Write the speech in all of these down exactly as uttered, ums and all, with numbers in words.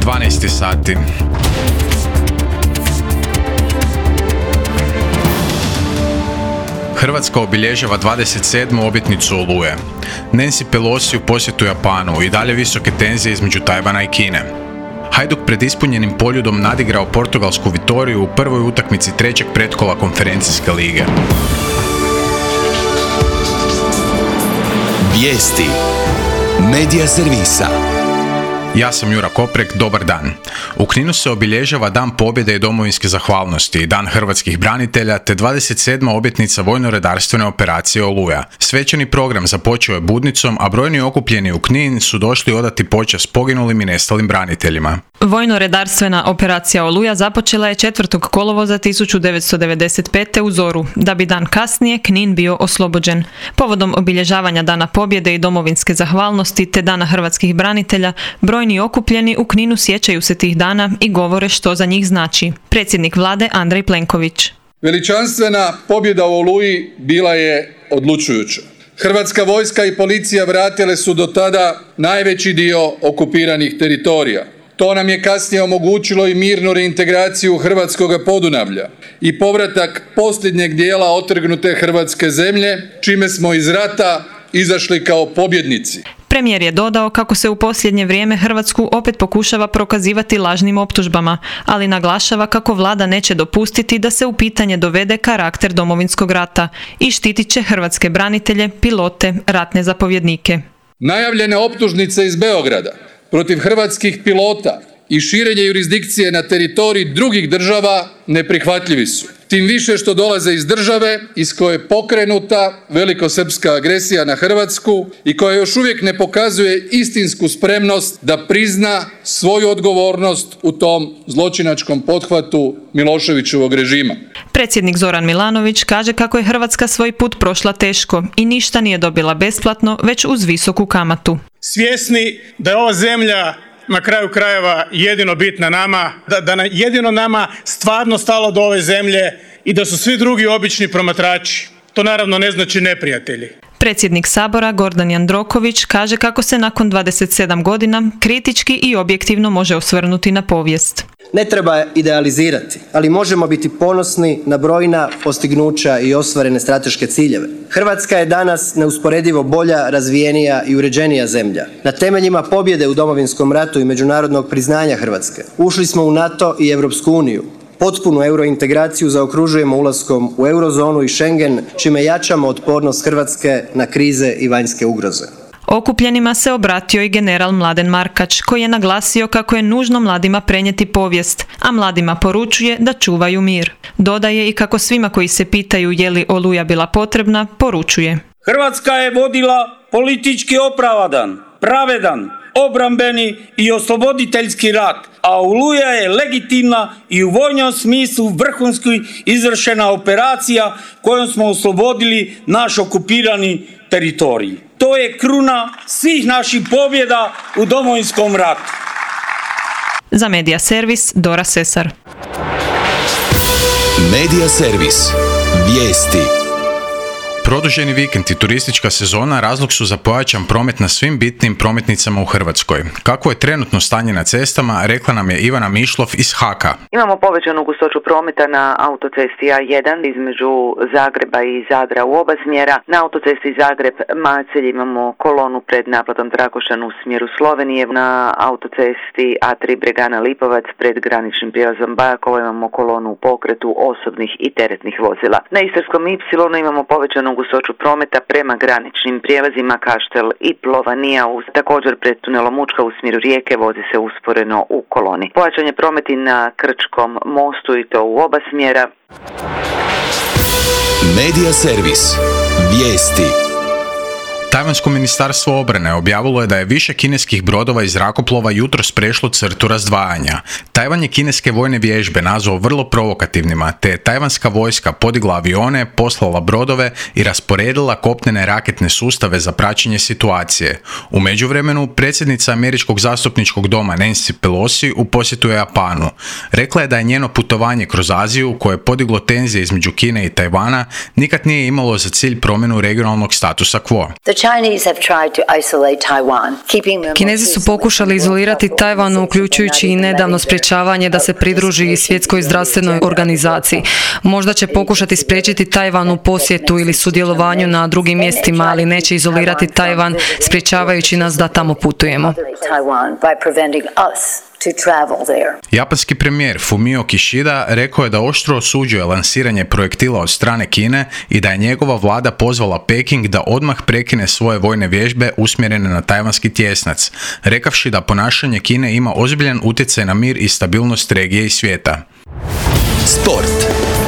dvanaest sati. Hrvatska obilježava dvadeset sedmu obljetnicu Oluje. Nancy Pelosi u posjetu Japanu i dalje visoke tenzije između Tajvana i Kine. Hajduk pred ispunjenim Poljudom nadigrao portugalsku Vitoriju u prvoj utakmici trećeg pretkola konferencijske lige. Vijesti Medija servisa. Ja sam Jura Koprek, dobar dan. U Kninu se obilježava Dan pobjede i domovinske zahvalnosti, Dan hrvatskih branitelja te dvadeset sedma obljetnica vojno-redarstvene operacije Oluja. Svečani program započeo je budnicom, a brojni okupljeni u Knin su došli odati počast poginulim i nestalim braniteljima. Vojno-redarstvena operacija Oluja započela je četvrtog kolovoza tisuću devetsto devedeset pete u zoru, da bi dan kasnije Knin bio oslobođen. Povodom obilježavanja Dana pobjede i domovinske zahvalnosti te Dana hrvatskih branitelja, brojni okupljeni u Kninu sjećaju se tih dana i govore što za njih znači. Predsjednik vlade Andrej Plenković. Veličanstvena pobjeda u Oluji bila je odlučujuća. Hrvatska vojska i policija vratile su do tada najveći dio okupiranih teritorija. To nam je kasnije omogućilo i mirnu reintegraciju hrvatskoga Podunavlja i povratak posljednjeg dijela otrgnute hrvatske zemlje, čime smo iz rata izašli kao pobjednici. Premijer je dodao kako se u posljednje vrijeme Hrvatsku opet pokušava prokazivati lažnim optužbama, ali naglašava kako vlada neće dopustiti da se u pitanje dovede karakter Domovinskog rata i štitit će hrvatske branitelje, pilote, ratne zapovjednike. Najavljene optužnice iz Beograda protiv hrvatskih pilota i širenje jurisdikcije na teritoriji drugih država neprihvatljivi su. Tim više što dolaze iz države iz koje je pokrenuta velikosrpska agresija na Hrvatsku i koja još uvijek ne pokazuje istinsku spremnost da prizna svoju odgovornost u tom zločinačkom pothvatu Miloševićevog režima. Predsjednik Zoran Milanović kaže kako je Hrvatska svoj put prošla teško i ništa nije dobila besplatno, već uz visoku kamatu. Svjesni da je ova zemlja na kraju krajeva jedino bitna nama, da, da na jedino nama stvarno stalo do ove zemlje i da su svi drugi obični promatrači. To naravno ne znači neprijatelji. Predsjednik Sabora Gordan Jandroković kaže kako se nakon dvadeset sedam godina kritički i objektivno može osvrnuti na povijest. Ne treba idealizirati, ali možemo biti ponosni na brojna postignuća i ostvarene strateške ciljeve. Hrvatska je danas neusporedivo bolja, razvijenija i uređenija zemlja. Na temeljima pobjede u Domovinskom ratu i međunarodnog priznanja Hrvatske ušli smo u NATO i Europsku uniju. Potpunu eurointegraciju zaokružujemo ulaskom u eurozonu i Schengen, čime jačamo otpornost Hrvatske na krize i vanjske ugroze. Okupljenima se obratio i general Mladen Markač, koji je naglasio kako je nužno mladima prenijeti povijest, a mladima poručuje da čuvaju mir. Dodaje i kako svima koji se pitaju je li Oluja bila potrebna, poručuje. Hrvatska je vodila politički opravdan, pravedan, obrambeni i osloboditeljski rat, a Oluja je legitimna i u vojnom smislu vrhunski izvršena operacija kojom smo oslobodili naš okupirani teritorij. To je kruna svih naših pobjeda u Domovinskom ratu. Za Medija servis Dora Sesar. Medija servis. Vijesti. Produženi vikend i turistička sezona razlog su za pojačan promet na svim bitnim prometnicama u Hrvatskoj. Kako je trenutno stanje na cestama, rekla nam je Ivana Mišlov iz Haka. Imamo povećanu gustoću prometa na autocesti A jedan između Zagreba i Zadra u oba smjera. Na autocesti Zagreb-Macelj imamo kolonu pred naplatom Trakošćan u smjeru Slovenije. Na autocesti A tri Bregana-Lipovac pred graničnim prijelazom Bajakovo imamo kolonu u pokretu osobnih i teretnih vozila. Na Istarskom Ipsilonu imamo povećanu gustoću prometa prema graničnim prijelazima Kaštel i Plovanija. Također pred tunelom Učka u smjeru Rijeke vozi se usporeno u koloni. Pojačan je promet i na Krčkom mostu i to u oba smjera. Medija servis. Vijesti. Tajvansko ministarstvo obrane objavilo je da je više kineskih brodova i zrakoplova jutros prešlo crtu razdvajanja. Tajvan je kineske vojne vježbe nazvao vrlo provokativnima, te je tajvanska vojska podigla avione, poslala brodove i rasporedila kopnene raketne sustave za praćenje situacije. U međuvremenu, predsjednica Američkog zastupničkog doma Nancy Pelosi u posjetu je Japanu. Rekla je da je njeno putovanje kroz Aziju, koje je podiglo tenzije između Kine i Tajvana, nikad nije imalo za cilj promjenu regionalnog statusa quo. The Kinezi su pokušali izolirati Tajvan, uključujući i nedavno sprječavanje da se pridruži Svjetskoj zdravstvenoj organizaciji. Možda će pokušati spriječiti Tajvan u posjetu ili sudjelovanju na drugim mjestima, ali neće izolirati Tajvan sprječavajući nas da tamo putujemo. Japanski premijer Fumio Kishida rekao je da oštro osuđuje lansiranje projektila od strane Kine i da je njegova vlada pozvala Peking da odmah prekine svoje vojne vježbe usmjerene na tajvanski tjesnac, rekavši da ponašanje Kine ima ozbiljan utjecaj na mir i stabilnost regije i svijeta. Sport.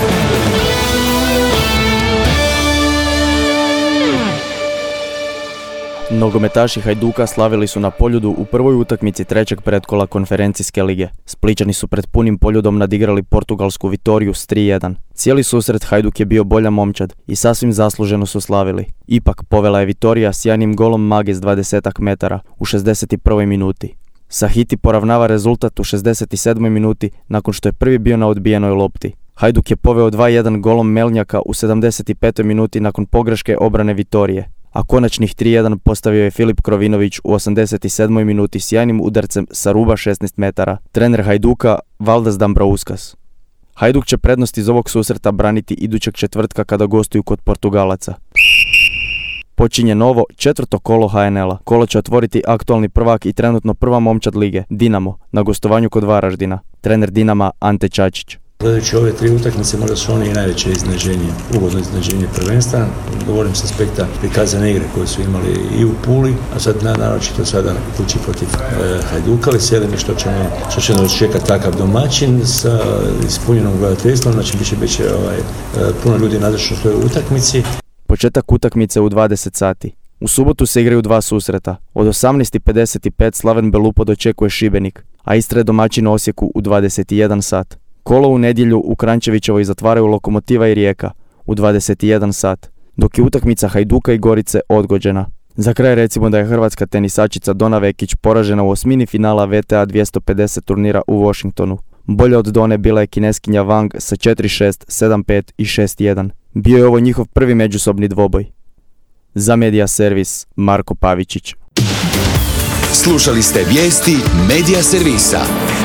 Nogometaši Hajduka slavili su na Poljudu u prvoj utakmici trećeg pretkola konferencijske lige. Splićani su pred punim Poljudom nadigrali portugalsku Vitoriju s tri jedan. Cijeli susret Hajduk je bio bolja momčad i sasvim zasluženo su slavili. Ipak povela je Vitorija sjajnim golom Mage s dvadeset metara u šezdeset prvoj minuti. Sahiti poravnava rezultat u šezdeset sedmoj minuti nakon što je prvi bio na odbijenoj lopti. Hajduk je poveo dva jedan golom Melnjaka u sedamdeset petoj minuti nakon pogreške obrane Vitorije, a konačnih tri jedan postavio je Filip Krovinović u osamdeset sedmoj minuti sjajnim udarcem sa ruba šesnaest metara. Trener Hajduka Valdas Dambrauskas. Hajduk će prednost iz ovog susreta braniti idućeg četvrtka kada gostuju kod Portugalaca. Počinje novo četvrto kolo ha en el-a. Kolo će otvoriti aktualni prvak i trenutno prva momčad lige, Dinamo, na gostovanju kod Varaždina. Trener Dinama Ante Čačić. Gledajući ove tri utakmice, možda su oni i najveće iznenađenje, ugodno iznenađenje prvenstva. Govorim s aspekta prikazane igre koje su imali i u Puli, a sad naročito sada na kući protiv e, Hajduka. Veseli me što ćemo, što će nas čekati takav domaćin sa ispunjenom gledateljstvom, znači biće, biće ovaj, puno ljudi nazočno svojoj utakmici. Početak utakmice u dvadeset sati. U subotu se igraju dva susreta. Od osamnaest pedeset pet Slaven Belupo dočekuje Šibenik, a Istra je domaćin Osijeku u dvadeset jedan sat. Kolo u nedjelju u Kranjčevićevoj zatvaraju Lokomotiva i Rijeka u dvadeset jedan sat, dok je utakmica Hajduka i Gorice odgođena. Za kraj recimo da je hrvatska tenisačica Dona Vekić poražena u osmini finala ve te a dvjesto pedeset turnira u Washingtonu. Bolja od Done bila je kineskinja Wang sa četiri šest, sedam pet i šest jedan. Bio je ovo njihov prvi međusobni dvoboj. Za Media Servis, Marko Pavičić. Slušali ste vijesti Media Servisa.